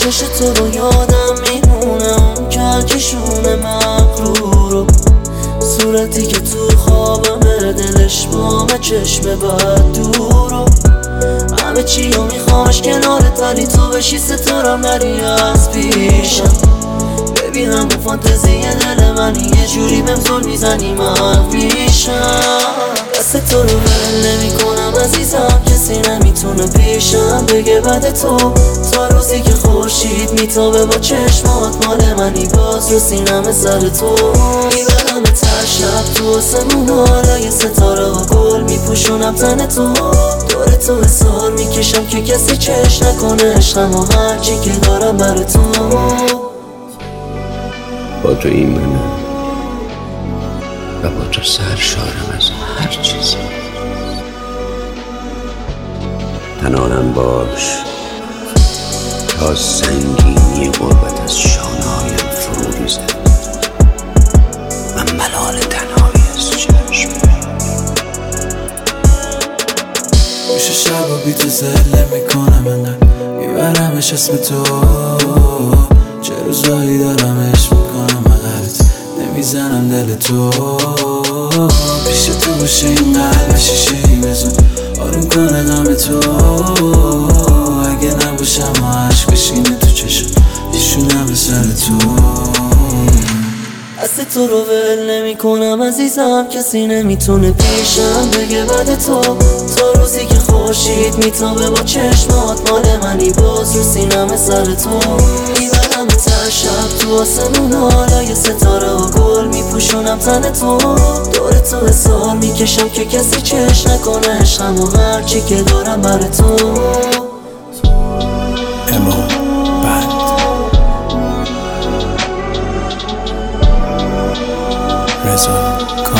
چش تو رو یادم میمونه، اون کجشونه مغرورو، صورتی که تو خوابمه، دلش بامه، چشم بد دورو. همه چی رو میخوامش کنارت، ولی تو بشی ستارم نری از پیشم. ببینم اون فانتزی دل منی، یه جوری بهم زل میزنی من پیشم. دست تو رو ول نمی کنم عزیزم، کسی نمیتونه پیشم بگه بعد تو. تا روزی که خورشید میتابه با چشمات، مال منی باز رو سینم سر تو. میبرم تر شب تو آسمونا، لای ستاره ها گل میپوشونم تن تو. دور تو حسار میکشم که کسی چش نکنه عشقم و هرچی که دارم بر تو. با تو ایمنم و با تو سرشارم از هر چیزی. تنانم باش تا سنگینی غربت از شانه‌هایم فرو ریزد و ملال تنهایی از چشم. میشه شب و بی تو زله میکنم، انقدر میبرمش اسم تو. چه روزایی دارم عشق میکنم، مقرت نمیزنم دل تو. پیش تو باشه این قلب شیشه‌ای بزن، آروم کنه غم تو. اگه نباشم و عشق بشینه تو چشم، ایشونم به سر تو. دست تو رو ول نمی کنم عزیزم، کسی نمیتونه پیشم بگه بعد تو. تا روزی که خورشید میتابه با چشمات، مال منی باز رو سینم سر تو. میبرم تر شب تو آسمونا، لای ستاره ها گل میپوشونم تن تو. دور تو حسار میکشم که کسی چش نکنه عشقم و هرچی که دارم بر تو. رضا